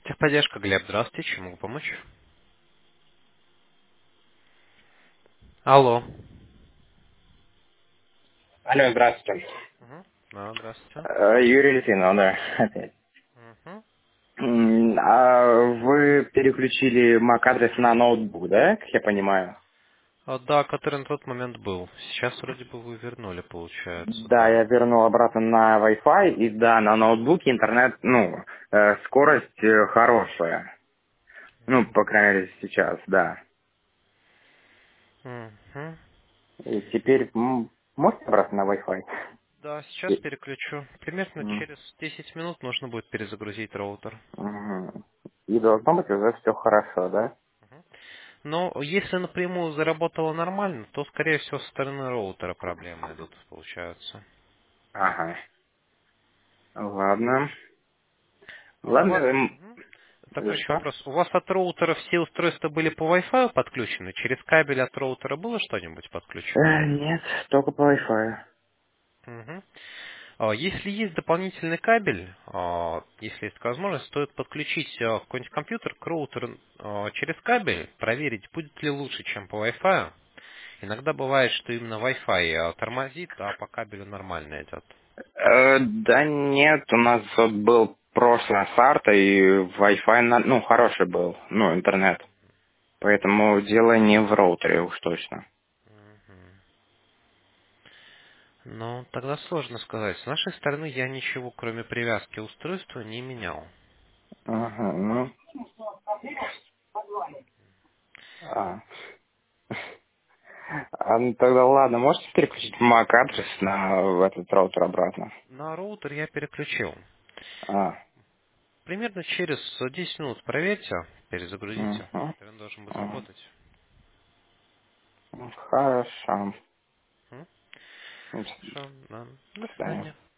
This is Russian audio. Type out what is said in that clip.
Техподдержка, Глеб, здравствуйте, чем могу помочь? Алло. Алло, здравствуйте. Да, здравствуйте. Юрий Литвинов, да, опять. Мгм. А вы переключили MAC-адрес на ноутбук, да, как я понимаю? Да, который на тот момент был. Сейчас вроде бы вы вернули, получается, Да, да. я вернул обратно на Wi-Fi, и да, на ноутбуке интернет, скорость хорошая. Ну, по крайней мере, сейчас, да. Мгм. И теперь можете обратно на Wi-Fi? Да, сейчас И- переключу. Примерно м, через 10 минут нужно будет перезагрузить роутер. мгм. И должно быть уже все хорошо, да? Но если напрямую заработало нормально, то, скорее всего, со стороны роутера проблемы идут, получаются. Ага. Ладно. А у Ладно, вас... Такой еще что? вопрос. У вас от роутера все устройства были по Wi-Fi подключены? Через кабель от роутера было что-нибудь подключено? Нет, только по Wi-Fi. Мгм. Если есть дополнительный кабель, если есть такая возможность, стоит подключить какой-нибудь компьютер к роутеру через кабель, проверить, будет ли лучше, чем по Wi-Fi. Иногда бывает, что именно Wi-Fi тормозит, а по кабелю нормально идет. Да нет, у нас вот был прошлый старт, и Wi-Fi, хороший был, интернет. Поэтому дело не в роутере уж точно. Ну, тогда сложно сказать. С нашей стороны я ничего, кроме привязки устройства, не менял. Ага, а. Тогда ладно, можете переключить MAC адрес в этот роутер обратно? На роутер я переключил. А, Примерно через 10 минут проверьте, перезагрузите. угу, Интернет должен быть работать. хорошо. М? До Хорошо, да. До свидания. свидания.